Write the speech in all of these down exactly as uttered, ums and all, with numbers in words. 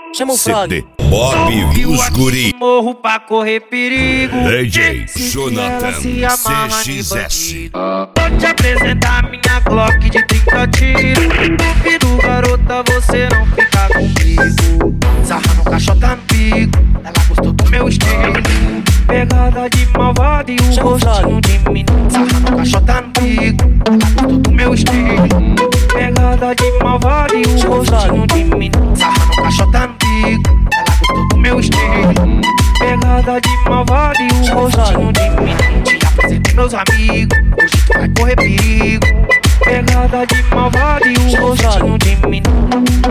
Chama o Frog. C D Bob e os guri. Morro pra correr perigo. D J Jonathan C X S. Vou te apresentar minha Glock de trinta tiros. Duvido, garota, você não fica comigo. Sarra no caixota no bico, ela gostou do meu estilo. Pegada de malvado e o Chama o rostinho de menino. Sarra no caixota no bico, ela gostou do meu estilo. Pegada de malvado e o rostinho de menino. Sarra no caixota no bico, ela gostou do meu estilo. Pegada de malvado e o rostinho de menino. Te apresento meus amigos, hoje tu vai correr perigo. Pegada de malvado e o rostinho de menino.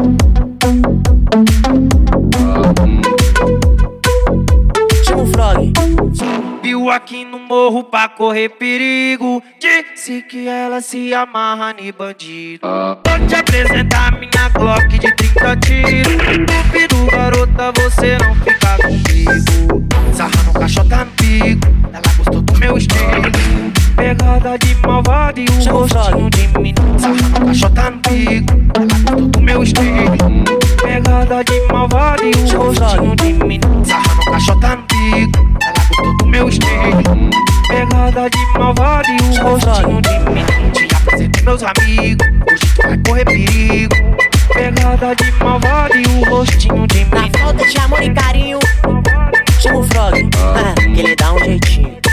Chama o Frog. Viu aqui no morro pra correr perigo. Disse que ela se amarra em bandido. Vou te apresentar minha Glock de trinta tiros. Duvido, garota, você não fica comigo. Sarra no caixota no bico, ela gostou do meu estilo. Pegada de malvado e o Chama o rostinho de menino. Sarra no caixota no bico, ela gostou do meu estilo. Pegada de malvado e o rostinho de menino. Sarra no caixota no bico, ela gostou do meu estilo. Pegada de malvado e o rostinho de menino. Te apresento meus amigos, hoje tu vai correr perigo. Pegada de malvado e o rostinho de Na menino. falta de amor e carinho, chama o Frog. Ah, que ele dá um jeitinho.